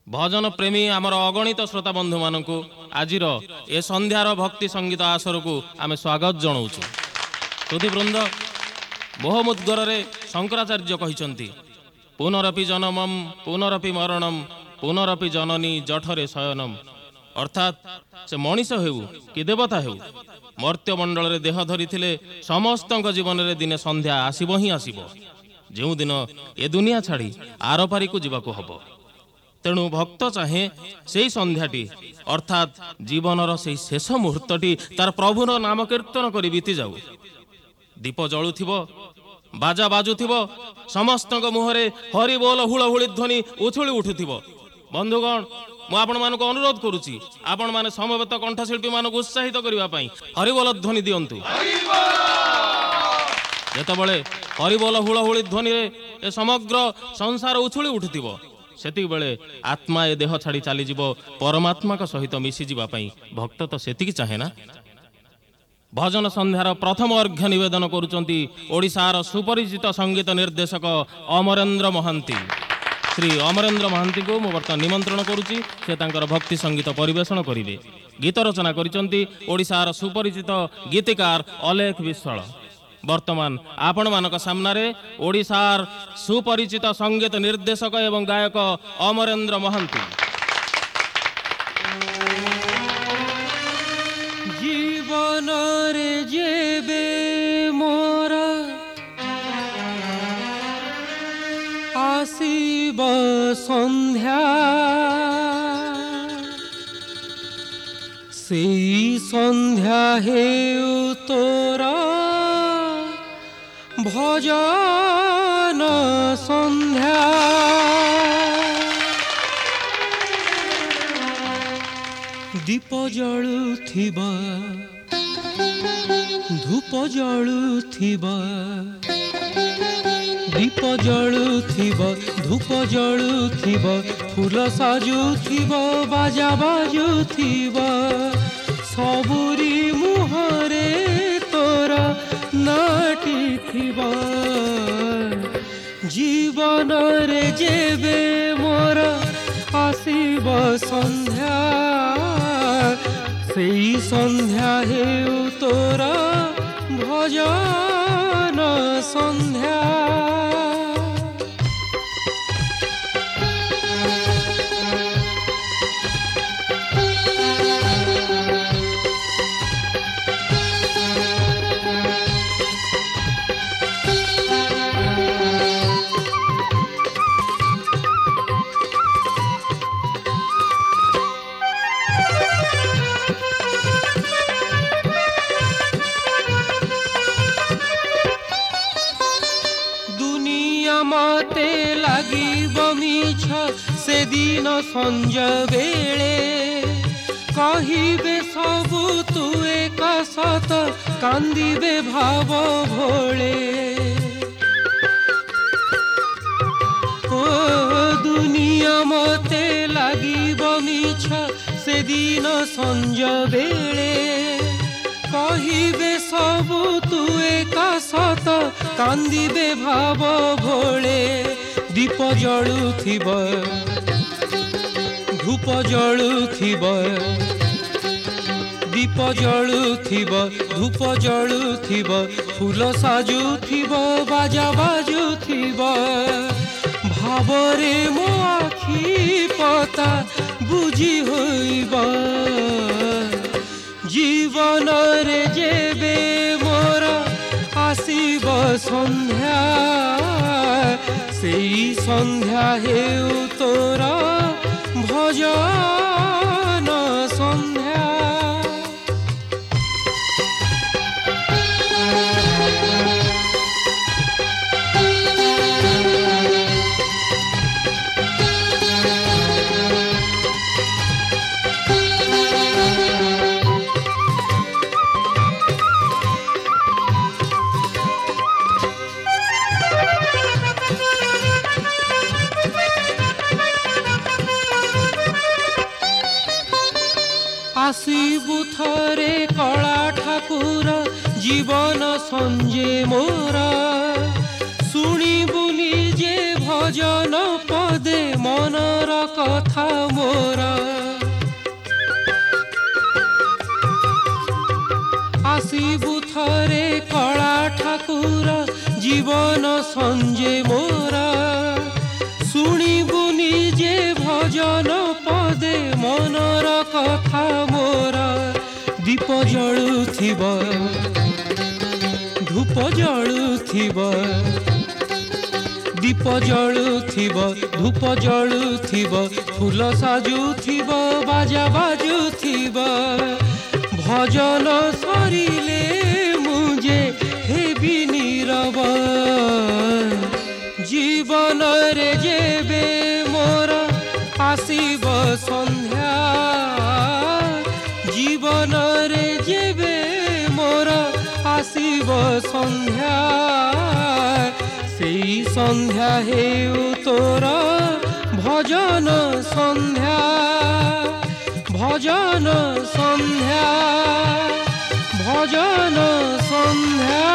भजन प्रेमी आमर अगणित श्रोता बंधु मानक आज ए संध्यार भक्ति संगीत आसर को आम स्वागत जनाऊँ। श्रुतिवृंद बहुमुद्गर शंकराचार्य कहते पुनरपि जन्मम पुनरपि मरणम पुनरपि जननी जठरे शयनम। अर्थात से मनीष हेउ कि देवता हेउ मर्त्यमंडल रे देह धरी समस्त जीवन में दिने संध्या आसब ही आसब जो दिन ए दुनिया छाड़ी आर पारी को जीवाक हब। तेणु भक्त चाहे से संध्याटी अर्थात जीवनर से शेष मुहूर्तटी तार प्रभुर नाम कीर्तन कर बीती जाऊ। दीप जलुथिब बाजा बाजुथिब समस्त मुहरे हरि बोल हुलहुली ध्वनि उछुली उठुथिब। बंधुगण मु आपण मानक अनुरोध करुछि आपण माने समवेत कंठशिल्पी मानक उत्साहित करबा पई हरिबोल ध्वनि दियंतु। जेतबळे हरिबोल हुलहुली ध्वनि रे समग्र संसार उछुली उठुथिब सेतिक बेले आत्मा ए देह छाड़ी चली जीव परमात्मा का सहित मिसी जीवा पई भक्त तो सेतिकी चाहे ना। भजन संध्यार प्रथम अर्घ्य निवेदन करुचंती ओडिशार सुपरिचित संगीत निर्देशक अमरेंद्र महांती। श्री अमरेंद्र महांती को मु बर्तमान निमंत्रण करुच्ची से तांकर भक्ति संगीत परिवेषण करिवे। गीत रचना करिचंती ओडिशार सुपरिचित गीतिकार अलेख विश्वाल। वर्तमान आपण मानक सामने ओडिशार सुपरिचित संगीत निर्देशक एवं गायक अमरेंद्र महांती। जीवन रे जेबे मोरा आसीब संध्या सेई संध्या हेउ तोरा भजन संध्या। दीप जलुथिबा धूप जलुथिबा दीप जलुथिबा धूप जलुथिबा फूल साजुथिबा बाजा बाजुथिबा सबुरी मुहरे तोरा नाटिथिबा। जीवन रे जेबे मोर आसीब संध्या सेई संध्या हेउ तोरा भजन संध्या। मते लागिब मिछ से दिन संज बेले कहिबे सबु तु एक सत कांदिबे भाव भोले। ओ दुनिया मते लागिब मिछ से दिन संज बेले कहिबे सबु तु एक सत कांदिबे भाव भोले। दीप जलुथिब धूप जलुथिब दीप जलुथिब धूप जलुथिब फूल साजुथिब बाजा बाजुथिब भावरे मो आखि पता बुझी होइब। जीवन रे जेबे मोर आसीब संध्या सेई संध्या हेउ तोरा भजन संध्या। आसीबु थरे कला ठाकुर जीवन संजे मोरा शुणिबु निजे भजन पद ପଦେ ମନର କଥା ମୋର ଆସିବୁ ଥରେ କଳା ଠାକୁର ଜୀବନ ସଞ୍ଜେ ମୋର ଶୁଣିବୁ ନିଜେ ଭଜନ ପଦେ ମନର କଥା ମୋର ଦୀପ ଜଳୁଥିବ ଧୂପ ଜଳୁଥିବ ଦୀପ ଜଳୁଥିବ ଧୂପ ଜଳୁଥିବ ଫୁଲ ସାଜୁଥିବ ବାଜା ବାଜୁଥିବ ଭଜନ ସରିଲେ ମୁଁ ଯେ ହେବି ନୀରବ ଜୀବନରେ ଯେବେ ମୋର ଆସିବ ସନ୍ଧ୍ୟା ଜୀବନରେ ଯେବେ ମୋର ଆସିବ ସନ୍ଧ୍ୟା ସେଇ ସନ୍ଧ୍ୟା ହେଉ ତୋର ଭଜନ ସନ୍ଧ୍ୟା ଭଜନ ସନ୍ଧ୍ୟା ଭଜନ ସନ୍ଧ୍ୟା